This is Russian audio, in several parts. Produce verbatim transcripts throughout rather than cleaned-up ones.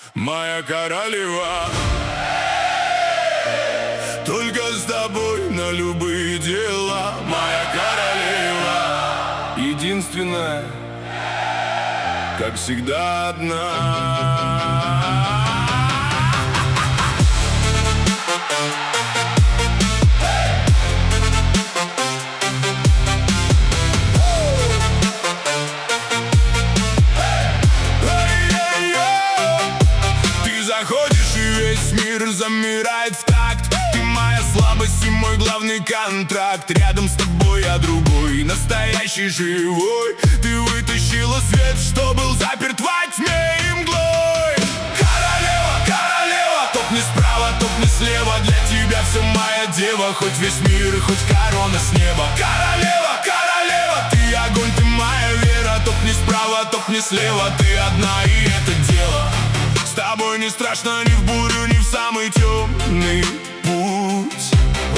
Моя королева, только с тобой на любые дела. Моя королева, единственная, как всегда одна. Заходишь, и весь мир замирает в такт. Ты моя слабость и мой главный контракт. Рядом с тобой я другой, настоящий, живой. Ты вытащила свет, что был заперт во тьме и мглой. Королева, королева, топ не справа, топ не слева. Для тебя все моя дева, хоть весь мир, хоть корона с неба. Королева, королева, ты огонь, ты моя вера. Топ не справа, топ не слева. Ты одна, и это дело. С тобой не страшно ни в бурю, ни в самый темный путь.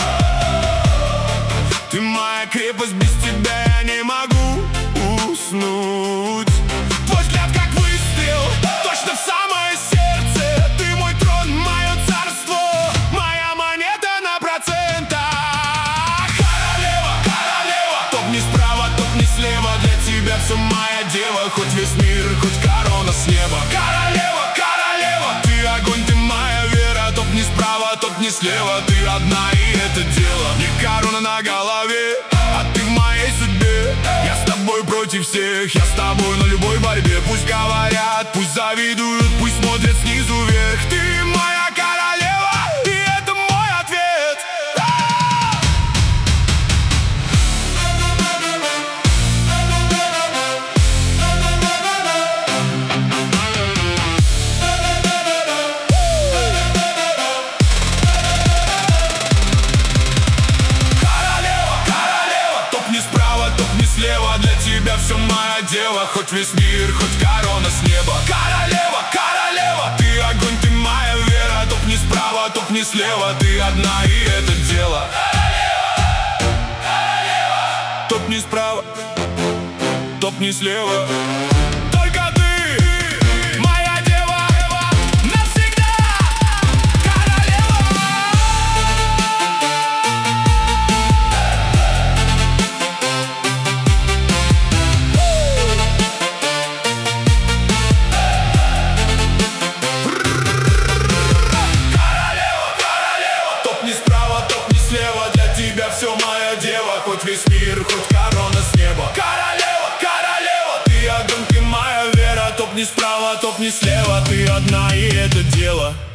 Ты моя крепость, без тебя я не могу уснуть. Твой взгляд как выстрел, точно в самое сердце. Ты мой трон, мое царство, моя монета на процентах. Королева, королева, топ не справа, топ не слева. Для тебя все моя дева, хоть весь мир, хоть корона с неба. Королева, огонь, ты моя вера. Топ не справа, топ не слева. Ты одна, и это дело. Не корона на голове, а ты в моей судьбе. Я с тобой против всех, я с тобой на любой борьбе. Пусть говорят, пусть завидуют, пусть смотрят снизу вверх. Ты моя королева, и это мой ответ. Слева, для тебя все моя дева, хоть весь мир, хоть корона с неба. Королева, королева, ты огонь, ты моя вера. Топ не справа, топ не слева. Ты одна, и это дело. Королева, королева. Топ не справа, топ не слева. Только ты моя дева навсегда. Королева. Все моя дева, хоть весь мир, хоть корона с неба. Королева, королева, ты огонь, ты моя вера. Топ не справа, топ не слева. Ты одна, и это дело.